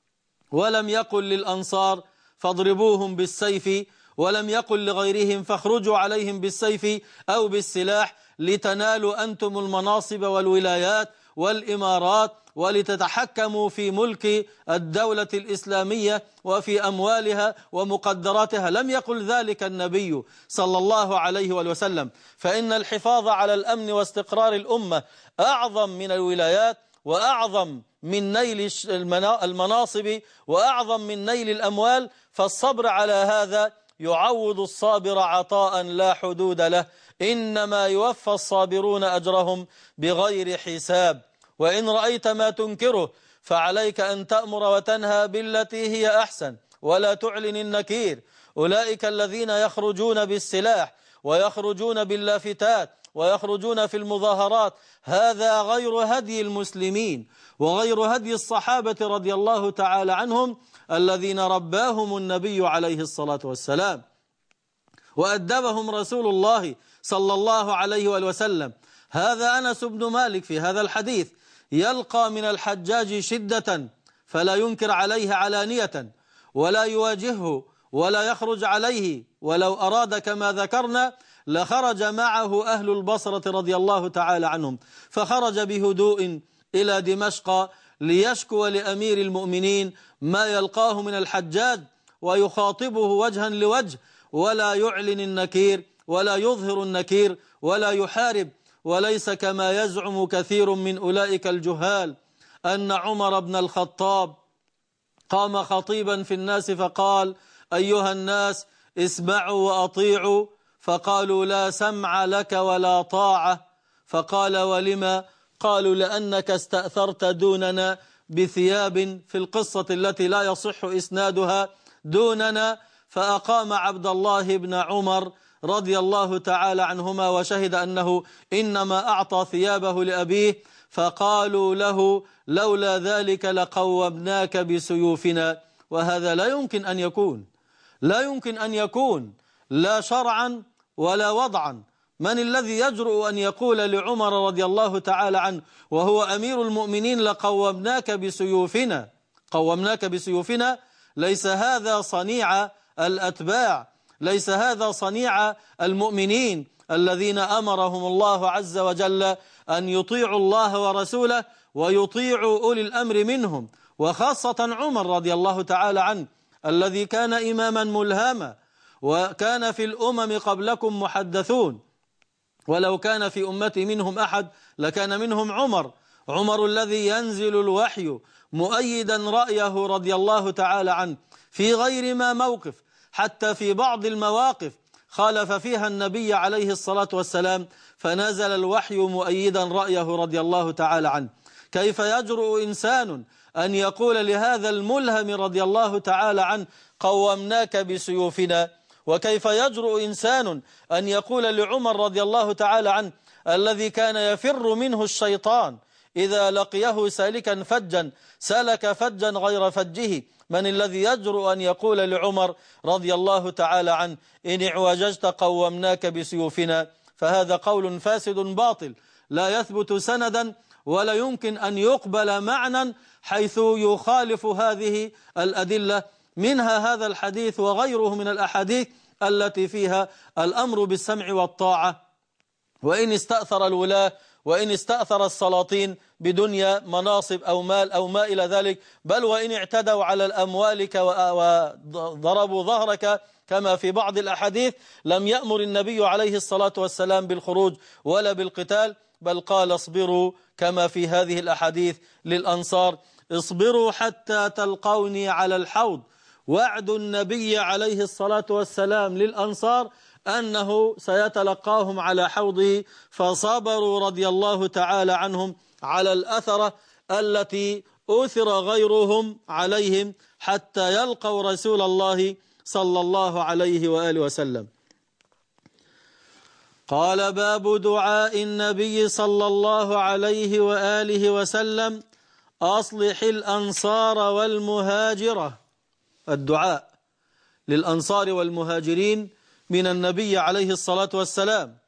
ولم يقل للأنصار فاضربوهم بالسيف، ولم يقل لغيرهم فاخرجوا عليهم بالسيف أو بالسلاح لتنالوا أنتم المناصب والولايات والإمارات ولتتحكموا في ملك الدولة الإسلامية وفي أموالها ومقدراتها. لم يقل ذلك النبي صلى الله عليه وسلم، فإن الحفاظ على الأمن واستقرار الأمة أعظم من الولايات وأعظم من نيل المناصب وأعظم من نيل الأموال، فالصبر على هذا يعوض الصابر عطاء لا حدود له، إنما يوفى الصابرون أجرهم بغير حساب. وإن رأيت ما تنكره فعليك أن تأمر وتنهى بالتي هي أحسن ولا تعلن النكير. أولئك الذين يخرجون بالسلاح ويخرجون باللافتات ويخرجون في المظاهرات، هذا غير هدي المسلمين وغير هدي الصحابة رضي الله تعالى عنهم الذين رباهم النبي عليه الصلاة والسلام وأدبهم رسول الله صلى الله عليه وسلم. هذا أنس بن مالك في هذا الحديث يلقى من الحجاج شدة فلا ينكر عليه علانية ولا يواجهه ولا يخرج عليه، ولو أراد كما ذكرنا لخرج معه أهل البصرة رضي الله تعالى عنهم، فخرج بهدوء إلى دمشق ليشكو لأمير المؤمنين ما يلقاه من الحجاج ويخاطبه وجها لوجه ولا يعلن النكير، ولا يظهر النكير ولا يحارب، وليس كما يزعم كثير من أولئك الجهال أن عمر بن الخطاب قام خطيبا في الناس فقال: أيها الناس اسمعوا وأطيعوا، فقالوا: لا سمع لك ولا طاعة. فقال: ولما؟ قالوا: لأنك استأثرت دوننا بثياب، في القصة التي لا يصح إسنادها، دوننا. فأقام عبد الله بن عمر رضي الله تعالى عنهما وشهد أنه إنما أعطى ثيابه لأبيه، فقالوا له: لولا ذلك لقومناك بسيوفنا. وهذا لا يمكن أن يكون، لا يمكن أن يكون، لا شرعا ولا وضعا. من الذي يجرؤ أن يقول لعمر رضي الله تعالى عنه وهو أمير المؤمنين: لقومناك بسيوفنا؟ قومناك بسيوفنا. ليس هذا صنيع الأتباع، ليس هذا صنيع المؤمنين الذين أمرهم الله عز وجل أن يطيعوا الله ورسوله ويطيعوا أولي الأمر منهم، وخاصة عمر رضي الله تعالى عنه الذي كان إماما ملهما، وكان في الأمم قبلكم محدثون، ولو كان في أمتي منهم أحد لكان منهم عمر الذي ينزل الوحي مؤيدا رأيه رضي الله تعالى عنه في غير ما موقف، حتى في بعض المواقف خالف فيها النبي عليه الصلاة والسلام فنزل الوحي مؤيدا رأيه رضي الله تعالى عنه. كيف يجرؤ إنسان أن يقول لهذا الملهم رضي الله تعالى عنه: قومناك بسيوفنا؟ وكيف يجرؤ إنسان أن يقول لعمر رضي الله تعالى عنه الذي كان يفر منه الشيطان إذا لقيه سالكا فجا سلك فجا غير فجه؟ من الذي يجرؤ أن يقول لعمر رضي الله تعالى عنه: إن اعوججت قومناك بسيوفنا؟ فهذا قول فاسد باطل لا يثبت سندا ولا يمكن أن يقبل معنى، حيث يخالف هذه الأدلة، منها هذا الحديث وغيره من الأحاديث التي فيها الأمر بالسمع والطاعة، وإن استأثر الولاة وإن استأثر السلاطين بدنيا مناصب أو مال أو ما إلى ذلك، بل وإن اعتدوا على الأموال وضربوا ظهرك كما في بعض الأحاديث، لم يأمر النبي عليه الصلاة والسلام بالخروج ولا بالقتال، بل قال: اصبروا، كما في هذه الأحاديث للأنصار: اصبروا حتى تلقوني على الحوض. وعد النبي عليه الصلاة والسلام للأنصار أنه سيتلقاهم على حوضه، فصبروا رضي الله تعالى عنهم على الأثرة التي أثر غيرهم عليهم حتى يلقوا رسول الله صلى الله عليه وآله وسلم. قال: باب دعاء النبي صلى الله عليه وآله وسلم: أصلح الأنصار والمهاجرة. الدعاء للأنصار والمهاجرين من النبي عليه الصلاة والسلام.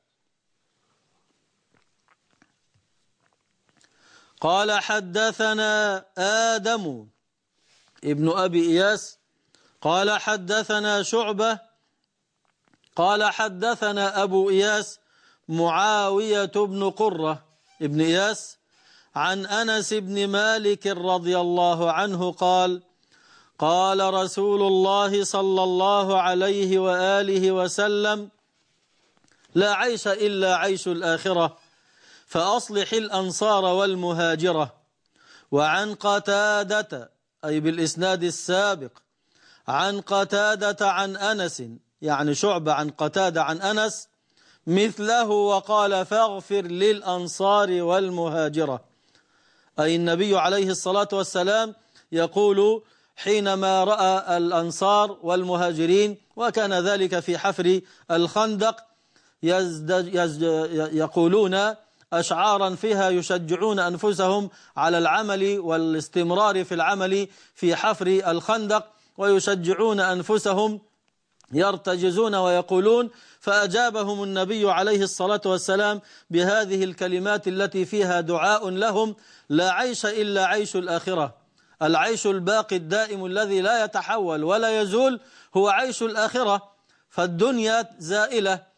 قال: حدثنا آدم ابن أبي إياس قال: حدثنا شعبة قال: حدثنا أبو إياس معاوية بن قرة ابن إياس عن أنس بن مالك رضي الله عنه قال: قال رسول الله صلى الله عليه وآله وسلم: لا عيش إلا عيش الآخرة، فأصلح الأنصار والمهاجرة. وعن قتادة، أي بالإسناد السابق، عن قتادة عن أنس، يعني شعبة عن قتادة عن أنس مثله، وقال: فاغفر للأنصار والمهاجرة. أي النبي عليه الصلاة والسلام يقول حينما رأى الأنصار والمهاجرين، وكان ذلك في حفر الخندق، يقولون أشعارا فيها يشجعون أنفسهم على العمل والاستمرار في العمل في حفر الخندق، ويشجعون أنفسهم يرتجزون ويقولون. فأجابهم النبي عليه الصلاة والسلام بهذه الكلمات التي فيها دعاء لهم: لا عيش إلا عيش الآخرة. العيش الباقي الدائم الذي لا يتحول ولا يزول هو عيش الآخرة، فالدنيا زائلة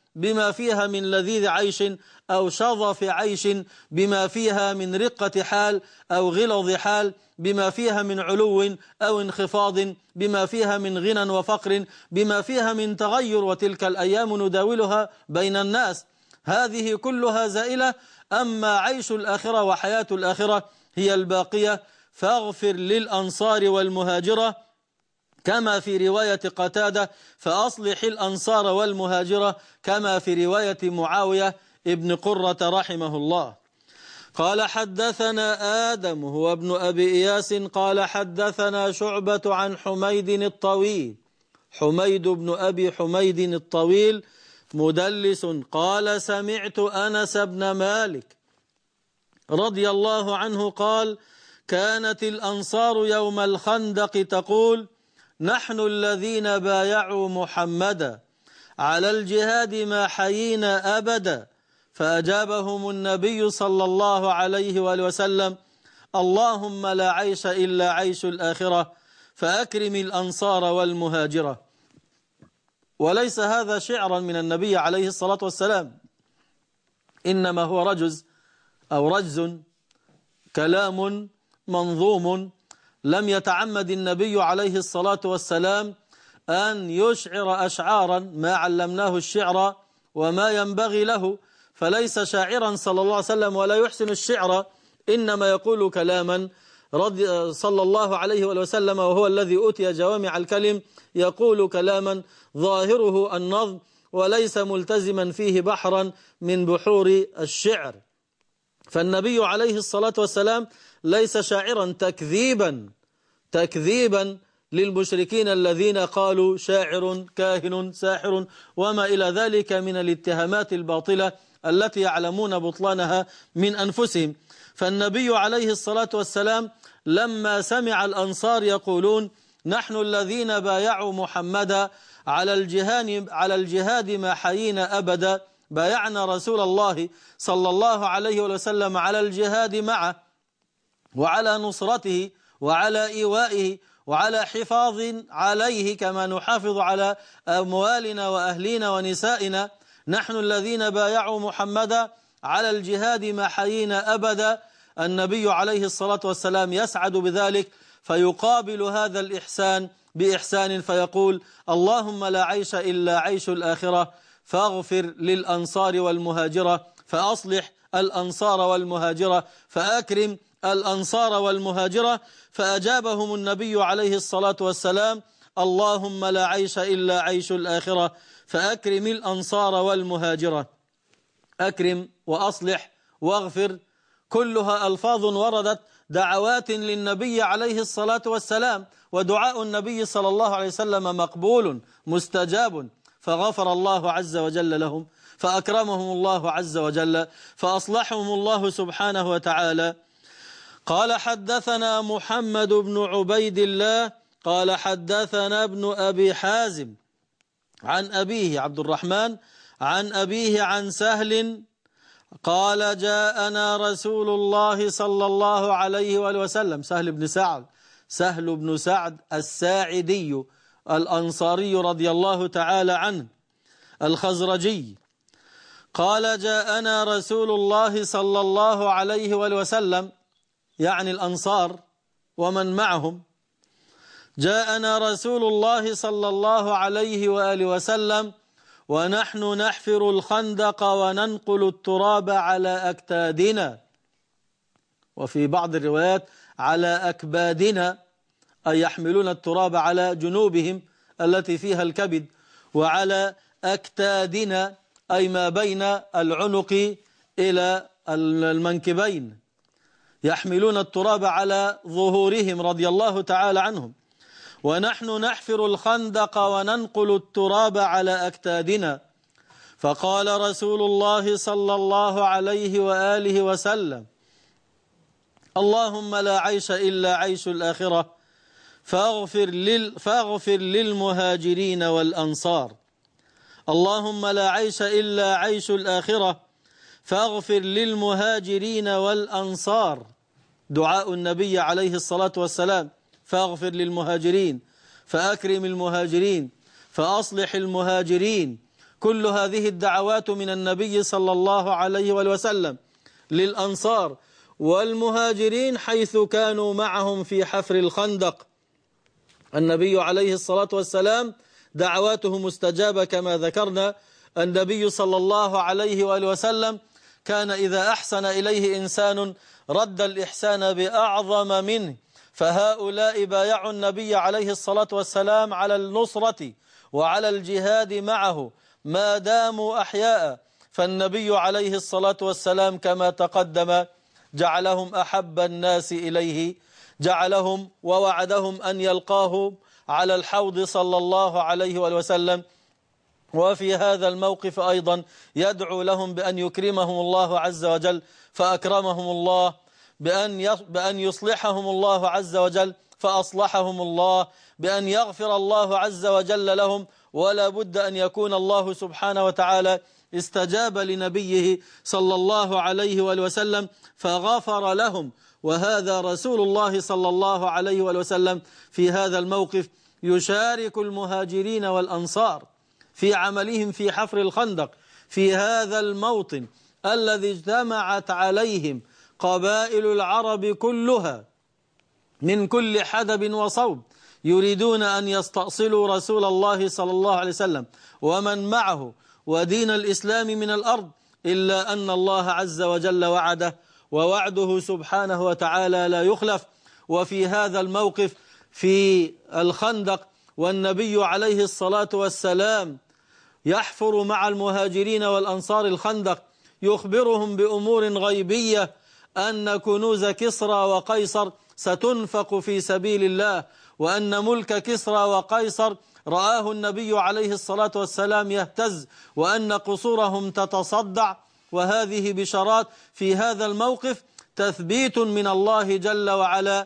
بما فيها من لذيذ عيش أو شظف عيش، بما فيها من رقة حال أو غلظ حال، بما فيها من علو أو انخفاض، بما فيها من غنى وفقر، بما فيها من تغير، وتلك الأيام نداولها بين الناس. هذه كلها زائلة، أما عيش الآخرة وحياة الآخرة هي الباقية. فاغفر للأنصار والمهاجرة، كما في رواية قتادة فأصلح الأنصار والمهاجرة، كما في رواية معاوية ابن قرة رحمه الله. قال حدثنا آدم هو ابن أبي إياس قال حدثنا شعبة عن حميد الطويل، حميد بن أبي حميد الطويل مدلس، قال سمعت أنس بن مالك رضي الله عنه قال كانت الأنصار يوم الخندق تقول نحن الذين بايعوا محمدا على الجهاد ما حيينا أبدا، فأجابهم النبي صلى الله عليه وآله وسلم اللهم لا عيش إلا عيش الآخرة فأكرم الأنصار والمهاجرة. وليس هذا شعرا من النبي عليه الصلاة والسلام، إنما هو رجز أو رجز، كلام منظوم لم يتعمد النبي عليه الصلاة والسلام أن يشعر أشعارا ما علمناه الشعر وما ينبغي له، فليس شاعرا صلى الله عليه وسلم ولا يحسن الشعر، إنما يقول كلاما صلى الله عليه وسلم وهو الذي أوتي جوامع الكلم، يقول كلاما ظاهره النظم وليس ملتزما فيه بحرا من بحور الشعر. فالنبي عليه الصلاة والسلام ليس شاعرا تكذيبا للمشركين الذين قالوا شاعر كاهن ساحر وما إلى ذلك من الاتهامات الباطلة التي يعلمون بطلانها من أنفسهم. فالنبي عليه الصلاة والسلام لما سمع الأنصار يقولون نحن الذين بايعوا محمدا على الجهاد ما حيينا أبدا، بايعنا رسول الله صلى الله عليه وسلم على الجهاد معه وعلى نصرته وعلى إيوائه وعلى حفاظ عليه كما نحافظ على أموالنا وأهلنا ونسائنا، نحن الذين بايعوا محمدا على الجهاد ما حيينا أبدا. النبي عليه الصلاة والسلام يسعد بذلك، فيقابل هذا الإحسان بإحسان فيقول اللهم لا عيش إلا عيش الآخرة فاغفر للأنصار والمهاجرة، فأصلح الأنصار والمهاجرة، فأكرم الأنصار والمهاجرة. فأجابهم النبي عليه الصلاة والسلام اللهم لا عيش إلا عيش الآخرة فأكرم الأنصار والمهاجرة. أكرم وأصلح واغفر كلها ألفاظ وردت دعوات للنبي عليه الصلاة والسلام، ودعاء النبي صلى الله عليه وسلم مقبول مستجاب، فغفر الله عز وجل لهم، فأكرمهم الله عز وجل، فأصلحهم الله سبحانه وتعالى. قال حدثنا محمد بن عبيد الله قال حدثنا ابن أبي حازم عن أبيه عبد الرحمن عن أبيه عن سهل قال جاءنا رسول الله صلى الله عليه وآله وسلم، سهل بن سعد الساعدي الأنصاري رضي الله تعالى عنه الخزرجي، قال جاءنا رسول الله صلى الله عليه وآله وسلم، يعني الأنصار ومن معهم، جاءنا رسول الله صلى الله عليه وآله وسلم ونحن نحفر الخندق وننقل التراب على أكتادنا، وفي بعض الروايات على أكبادنا، أي يحملون التراب على جنوبهم التي فيها الكبد، وعلى أكتادنا أي ما بين العنق إلى المنكبين، يحملون التراب على ظهورهم رضي الله تعالى عنهم. ونحن نحفر الخندق وننقل التراب على أكتادنا، فقال رسول الله صلى الله عليه وآله وسلم اللهم لا عيش إلا عيش الآخرة فاغفر للمهاجرين والأنصار. اللهم لا عيش إلا عيش الآخرة فاغفر للمهاجرين والأنصار، دعاء النبي عليه الصلاة والسلام، فاغفر للمهاجرين فأكرم المهاجرين فأصلح المهاجرين، كل هذه الدعوات من النبي صلى الله عليه وسلم للأنصار والمهاجرين حيث كانوا معهم في حفر الخندق. النبي عليه الصلاة والسلام دعواته مستجابة كما ذكرنا. النبي صلى الله عليه وآله وسلم كان إذا أحسن إليه إنسان رد الإحسان بأعظم منه، فهؤلاء بايعوا النبي عليه الصلاة والسلام على النصرة وعلى الجهاد معه ما داموا أحياء، فالنبي عليه الصلاة والسلام كما تقدم جعلهم أحب الناس إليه، جعلهم ووعدهم أن يلقاه على الحوض صلى الله عليه وسلم. وفي هذا الموقف أيضا يدعو لهم بأن يكرمهم الله عز وجل فأكرمهم الله، بأن يصلحهم الله عز وجل فأصلحهم الله، بأن يغفر الله عز وجل لهم. ولا بد أن يكون الله سبحانه وتعالى استجاب لنبيه صلى الله عليه وسلم فغفر لهم. وهذا رسول الله صلى الله عليه وسلم في هذا الموقف يشارك المهاجرين والأنصار في عملهم في حفر الخندق في هذا الموطن الذي اجتمعت عليهم قبائل العرب كلها من كل حدب وصوب، يريدون أن يستأصلوا رسول الله صلى الله عليه وسلم ومن معه ودين الإسلام من الأرض، إلا أن الله عز وجل وعده، ووعده سبحانه وتعالى لا يخلف. وفي هذا الموقف في الخندق والنبي عليه الصلاة والسلام يحفر مع المهاجرين والأنصار الخندق، يخبرهم بأمور غيبية أن كنوز كسرى وقيصر ستنفق في سبيل الله، وأن ملك كسرى وقيصر رآه النبي عليه الصلاة والسلام يهتز، وأن قصورهم تتصدع. وهذه بشارات في هذا الموقف تثبيت من الله جل وعلا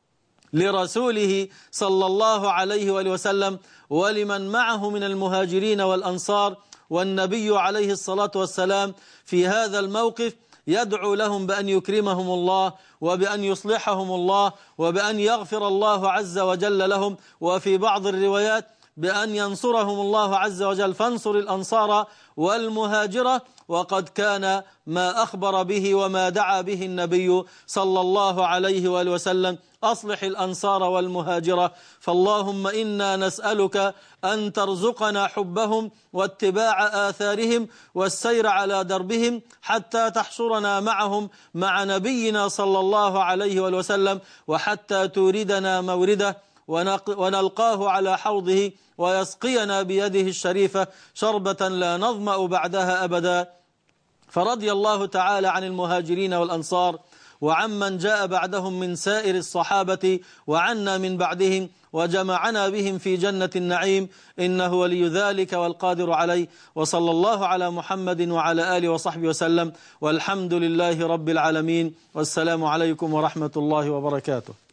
لرسوله صلى الله عليه وسلم ولمن معه من المهاجرين والأنصار. والنبي عليه الصلاة والسلام في هذا الموقف يدعو لهم بأن يكرمهم الله وبأن يصلحهم الله وبأن يغفر الله عز وجل لهم، وفي بعض الروايات بأن ينصرهم الله عز وجل فانصر الأنصار والمهاجرة. وقد كان ما أخبر به وما دعا به النبي صلى الله عليه وآله وسلم أصلح الأنصار والمهاجرة. فاللهم إنا نسألك أن ترزقنا حبهم واتباع آثارهم والسير على دربهم حتى تحشرنا معهم مع نبينا صلى الله عليه وآله وسلم، وحتى توردنا مورده ونلقاه على حوضه ويسقينا بيده الشريفة شربة لا نظمأ بعدها أبدا. فرضي الله تعالى عن المهاجرين والأنصار وعمن جاء بعدهم من سائر الصحابة وعنا من بعدهم، وجمعنا بهم في جنة النعيم، إنه ولي ذلك والقادر عليه. وصلى الله على محمد وعلى آله وصحبه وسلم، والحمد لله رب العالمين، والسلام عليكم ورحمة الله وبركاته.